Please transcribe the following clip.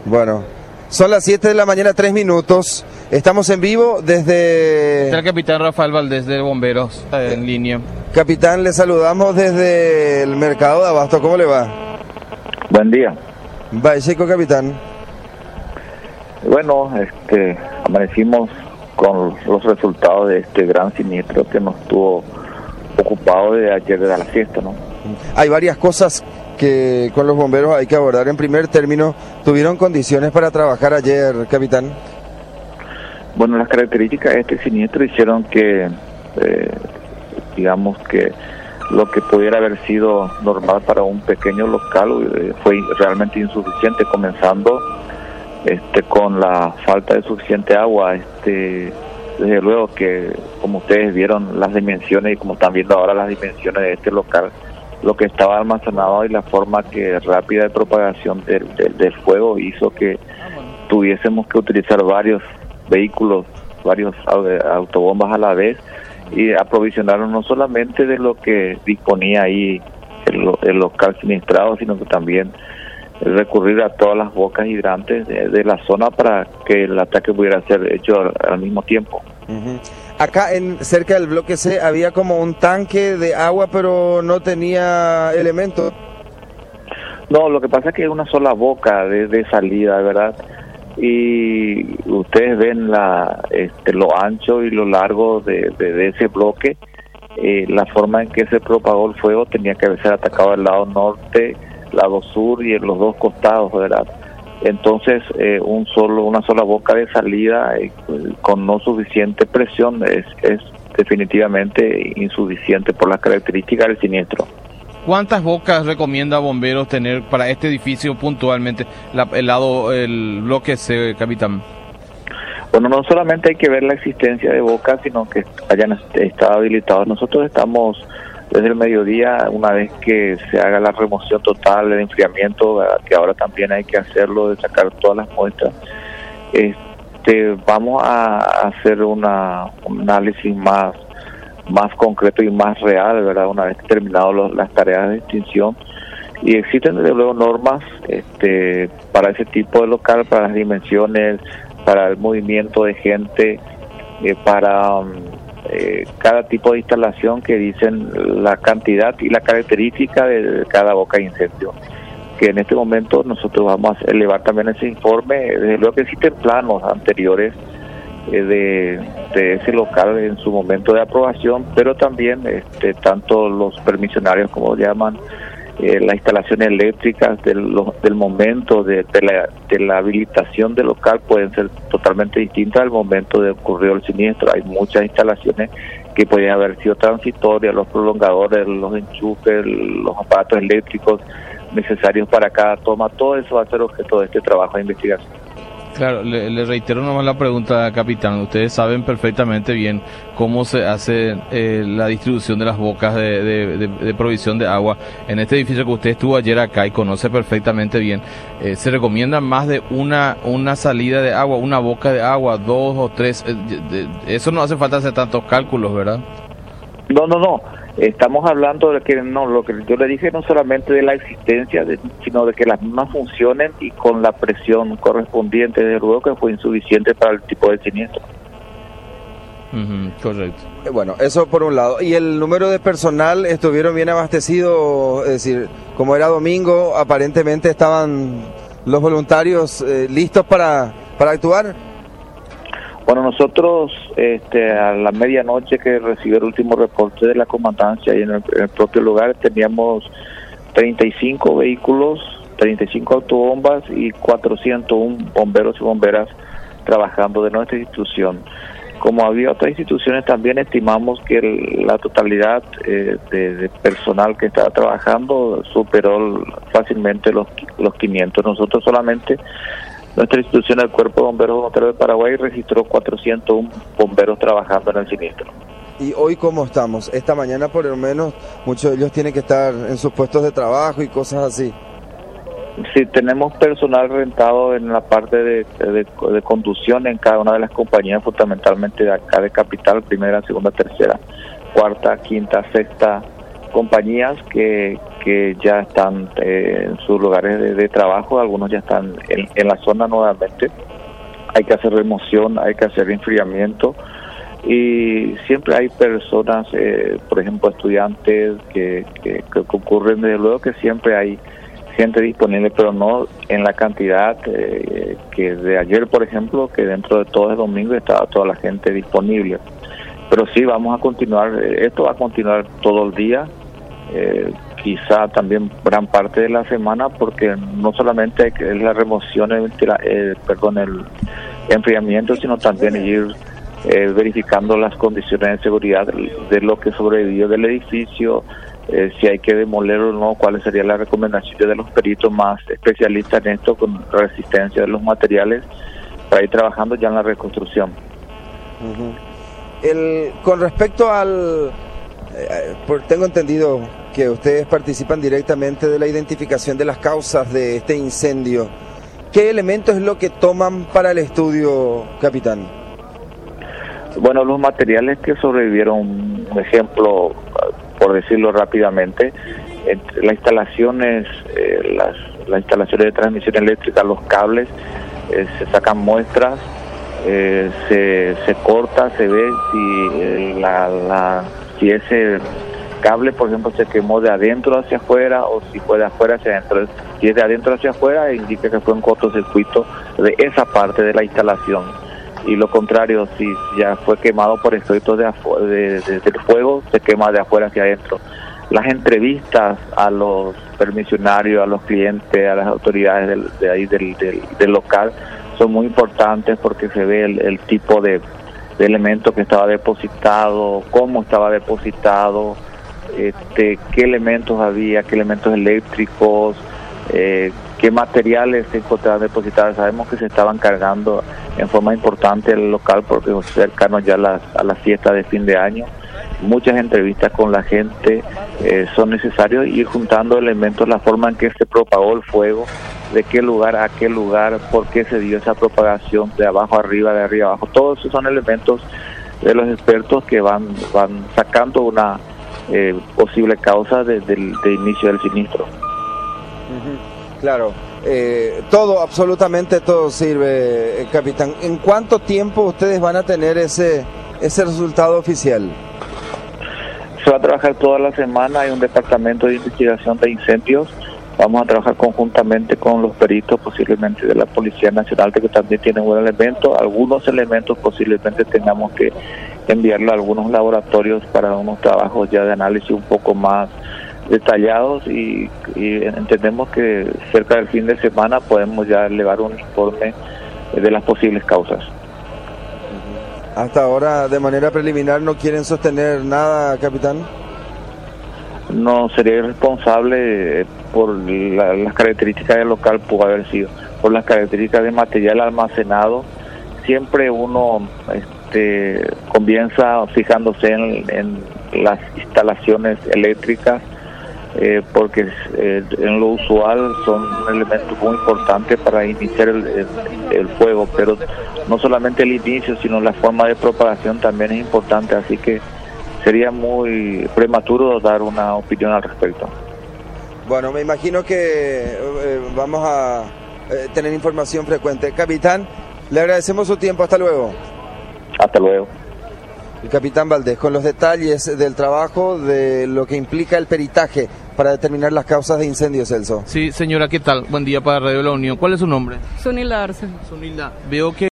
Bueno, son las 7 de la mañana, 3 minutos. Estamos en vivo desde... El capitán Rafael Valdés de Bomberos en línea. Capitán, le saludamos desde el mercado de Abasto. ¿Cómo le va? Buen día. Valleco, capitán. Bueno, amanecimos con los resultados de este gran siniestro que nos tuvo ocupado de ayer de la siesta, ¿no? Hay varias cosas que con los bomberos hay que abordar. En primer término, ¿tuvieron condiciones para trabajar ayer, capitán? Bueno, las características de este siniestro hicieron que, digamos que lo que pudiera haber sido normal para un pequeño local fue realmente insuficiente, comenzando con la falta de suficiente agua. Desde luego que, como ustedes vieron las dimensiones y como están viendo ahora las dimensiones de este local, lo que estaba almacenado y la forma rápida de propagación del fuego hizo que tuviésemos que utilizar varios vehículos, varios autobombas a la vez, y aprovisionarnos no solamente de lo que disponía ahí el local siniestrado, sino que también recurrir a todas las bocas hidrantes de la zona para que el ataque pudiera ser hecho al mismo tiempo. Uh-huh. Acá cerca del bloque C había como un tanque de agua, pero no tenía elementos. No, lo que pasa es que es una sola boca de salida, ¿verdad? Y ustedes ven lo ancho y lo largo de ese bloque. La forma en que se propagó el fuego tenía que haberse atacado el lado norte, lado sur y en los dos costados, ¿verdad? Entonces una sola boca de salida con no suficiente presión es definitivamente insuficiente por las características del siniestro. ¿Cuántas bocas recomienda bomberos tener para este edificio puntualmente, el bloque C, capitán? Bueno, no solamente hay que ver la existencia de bocas, sino que hayan estado habilitados. Nosotros estamos desde el mediodía, una vez que se haga la remoción total, el enfriamiento, ¿verdad?, que ahora también hay que hacerlo, de sacar todas las muestras, vamos a hacer un análisis más concreto y más real, ¿verdad?, una vez terminado las tareas de extinción. Y existen desde luego normas para ese tipo de local, para las dimensiones, para el movimiento de gente, para cada tipo de instalación, que dicen la cantidad y la característica de cada boca de incendio, que en este momento nosotros vamos a elevar también ese informe. Desde luego que existen planos anteriores de ese local en su momento de aprobación, pero también tanto los permisionarios, como llaman, las instalaciones eléctricas del momento de la habilitación del local pueden ser totalmente distintas al momento de ocurrió el siniestro. Hay muchas instalaciones que podrían haber sido transitorias, los prolongadores, los enchufes, los aparatos eléctricos necesarios para cada toma. Todo eso va a ser objeto de este trabajo de investigación. Claro, le reitero nomás la pregunta, capitán. Ustedes saben perfectamente bien cómo se hace la distribución de las bocas de provisión de agua. En este edificio que usted estuvo ayer acá y conoce perfectamente bien, ¿se recomienda más de una salida de agua, una boca de agua, 2 o 3? Eso no hace falta hacer tantos cálculos, ¿verdad? No. Estamos hablando de que lo que yo le dije, no solamente de la existencia, sino de que las mismas funcionen y con la presión correspondiente. Desde luego que fue insuficiente para el tipo de siniestro. Correcto. Bueno, eso por un lado. ¿Y el número de personal estuvieron bien abastecidos? Es decir, como era domingo, aparentemente estaban los voluntarios listos para actuar. Bueno, nosotros a la medianoche que recibió el último reporte de la comandancia y en el propio lugar teníamos 35 vehículos, 35 autobombas y 401 bomberos y bomberas trabajando de nuestra institución. Como había otras instituciones, también estimamos que la totalidad de personal que estaba trabajando superó fácilmente los 500. Nosotros solamente, nuestra institución, el Cuerpo de Bomberos Voluntarios de Paraguay, registró 401 bomberos trabajando en el siniestro. ¿Y hoy cómo estamos? Esta mañana por lo menos muchos de ellos tienen que estar en sus puestos de trabajo y cosas así. Sí, tenemos personal rentado en la parte de conducción en cada una de las compañías, fundamentalmente de acá de Capital, primera, segunda, tercera, cuarta, quinta, sexta, compañías que ya están en sus lugares de trabajo, algunos ya están en la zona nuevamente. Hay que hacer remoción, hay que hacer enfriamiento, y siempre hay personas, por ejemplo estudiantes que concurren. Desde luego que siempre hay gente disponible, pero no en la cantidad que de ayer, por ejemplo, que dentro de todo el domingo estaba toda la gente disponible. Pero sí, vamos a continuar, esto va a continuar todo el día, quizá también gran parte de la semana, porque no solamente es la remoción, el enfriamiento, sino también ir verificando las condiciones de seguridad de lo que sobrevivió del edificio, si hay que demoler o no, cuáles serían las recomendaciones de los peritos más especialistas en esto, con resistencia de los materiales, para ir trabajando ya en la reconstrucción. Con respecto al... tengo entendido que ustedes participan directamente de la identificación de las causas de este incendio. ¿Qué elementos es lo que toman para el estudio, capitán? Bueno, los materiales que sobrevivieron, un ejemplo, por decirlo rápidamente, las instalaciones de transmisión eléctrica, los cables, se sacan muestras, se corta, se ve si ese cable, por ejemplo, se quemó de adentro hacia afuera o si fue de afuera hacia adentro. Si es de adentro hacia afuera, indica que fue un cortocircuito de esa parte de la instalación. Y lo contrario, si ya fue quemado por efectos del fuego, se quema de afuera hacia adentro. Las entrevistas a los permisionarios, a los clientes, a las autoridades del local son muy importantes, porque se ve el tipo de elemento que estaba depositado, cómo estaba depositado, qué elementos había, qué elementos eléctricos, qué materiales se encontraban depositados. Sabemos que se estaban cargando en forma importante el local, porque cercanos ya a la fiesta de fin de año. Muchas entrevistas con la gente, son necesarios ir juntando elementos, la forma en que se propagó el fuego, de qué lugar a qué lugar, por qué se dio esa propagación, de abajo arriba, de arriba abajo. Todos esos son elementos de los expertos que van sacando una posible causa de inicio del sinistro. Claro, todo, absolutamente todo sirve, capitán. ¿En cuánto tiempo ustedes van a tener ese resultado oficial? Se va a trabajar toda la semana. Hay un departamento de investigación de incendios. Vamos a trabajar conjuntamente con los peritos, posiblemente de la Policía Nacional, que también tienen buen elemento. Algunos elementos posiblemente tengamos que enviarlo a algunos laboratorios para unos trabajos ya de análisis un poco más detallados, y entendemos que cerca del fin de semana podemos ya elevar un informe de las posibles causas. Hasta ahora, de manera preliminar, ¿no quieren sostener nada, capitán? No, sería irresponsable por las características del local, pudo haber sido, por las características de material almacenado. Siempre uno comienza fijándose en las instalaciones eléctricas, porque en lo usual son un elemento muy importante para iniciar el fuego, pero no solamente el inicio, sino la forma de propagación también es importante, así que sería muy prematuro dar una opinión al respecto. Bueno, me imagino que vamos a tener información frecuente. Capitán, le agradecemos su tiempo. Hasta luego. Hasta luego. El capitán Valdés, con los detalles del trabajo, de lo que implica el peritaje para determinar las causas de incendio, Celso. Sí, señora, ¿qué tal? Buen día para Radio La Unión. ¿Cuál es su nombre? Sunilda Arce. Sunilda, veo que